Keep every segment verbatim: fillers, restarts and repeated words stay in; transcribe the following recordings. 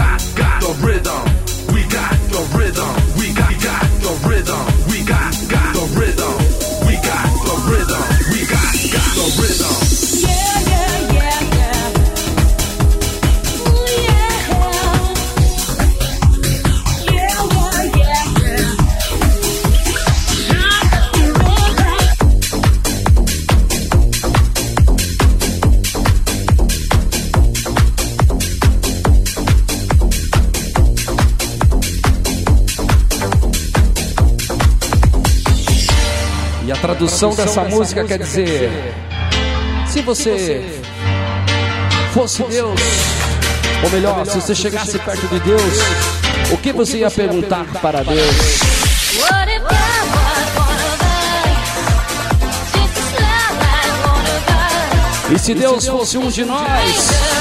got, got the rhythm. We got the rhythm. We got, got the rhythm. We got, got the rhythm. We got the rhythm. We got, got the rhythm. Yeah, yeah, yeah, yeah. Ooh, yeah. Yeah, yeah, yeah, yeah. E a tradução dessa música quer dizer: se você fosse Deus, ou melhor, se você chegasse perto de Deus, o que você ia perguntar para Deus? E se Deus fosse um de nós?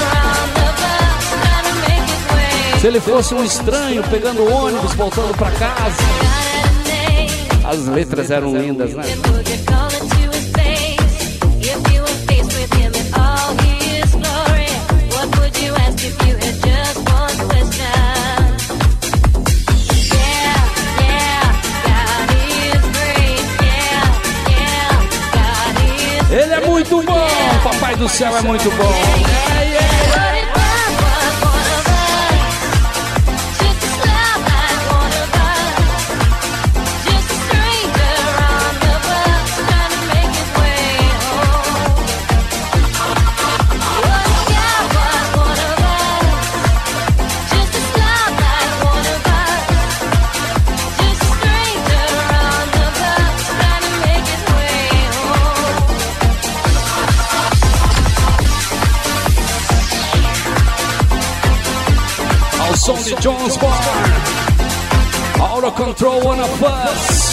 Se ele fosse um estranho pegando ônibus, voltando para casa? As letras eram lindas, né? Ele é muito bom, Papai do Céu é muito bom. É, é. Som de Jones Barr, Out of Control, One of Us.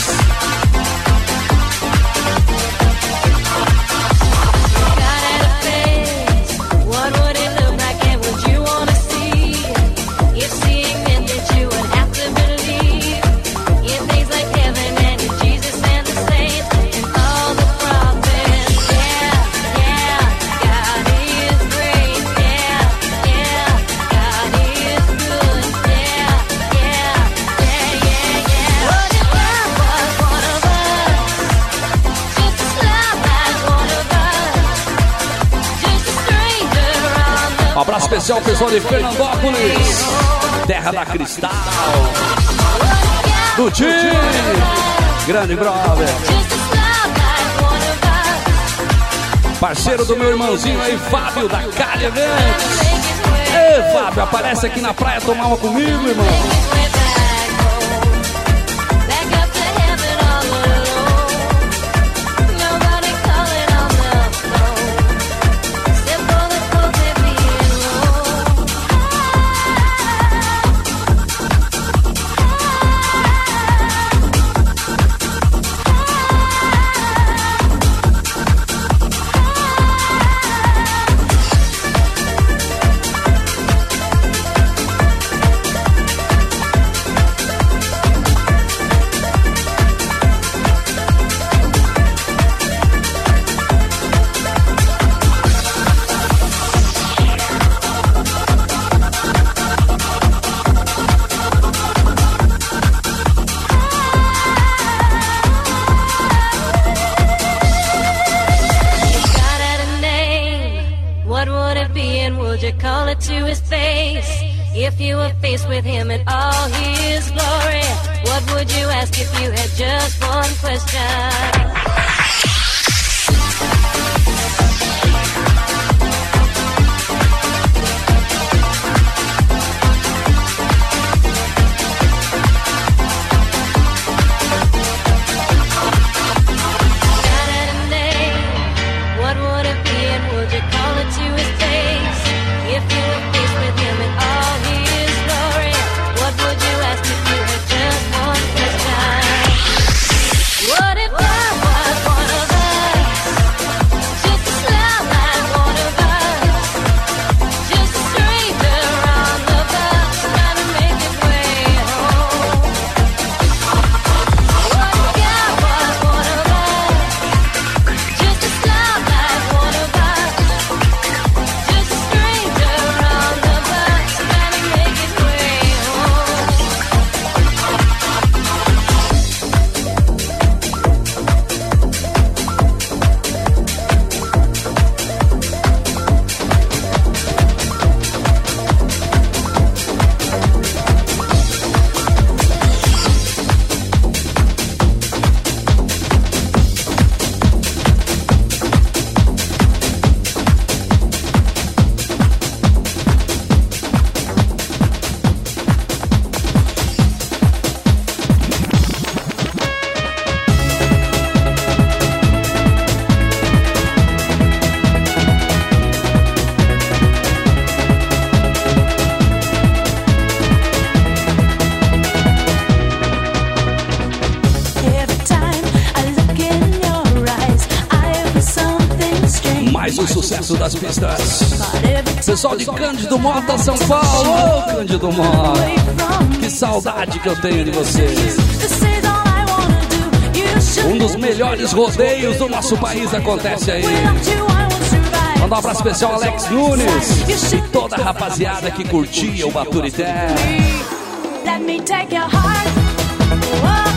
Um abraço especial, pessoal de Fernandópolis, terra da Cristal, do time, grande brother, parceiro do meu irmãozinho aí, Fábio, da Cali Eventos. Ei, Fábio, aparece aqui na praia tomar uma comigo, irmão. What if I was sucesso das pistas. Pessoal de Cândido Mota, São Paulo. Ô, Cândido Mota, que saudade que eu tenho de vocês. Um dos melhores rodeios do nosso país acontece aí. Manda um abraço especial ao Alex Nunes e toda a rapaziada que curtia o Baturité. Let me take your heart. Whoa.